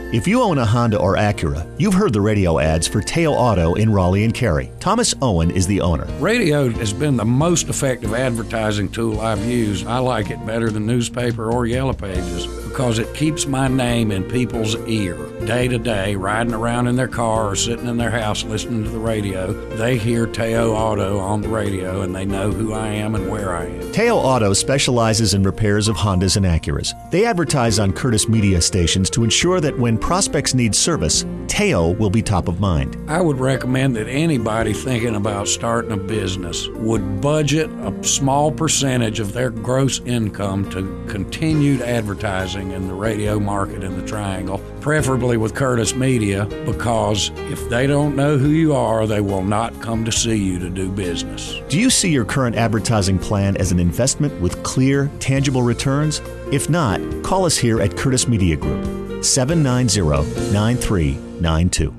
If you own a Honda or Acura, you've heard the radio ads for Teo Auto in Raleigh and Cary. Thomas Owen is the owner. Radio has been the most effective advertising tool I've used. I like it better than newspaper or Yellow Pages because it keeps my name in people's ear. Day to day, riding around in their car or sitting in their house listening to the radio, they hear Teo Auto on the radio and they know who I am and where I am. Teo Auto specializes in repairs of Hondas and Acuras. They advertise on Curtis Media stations to ensure that when prospects need service, Teo will be top of mind. I would recommend that anybody thinking about starting a business would budget a small percentage of their gross income to continued advertising in the radio market in the Triangle, preferably with Curtis Media, because if they don't know who you are, they will not come to see you to do business. Do you see your current advertising plan as an investment with clear, tangible returns? If not, call us here at Curtis Media Group, 790-9392.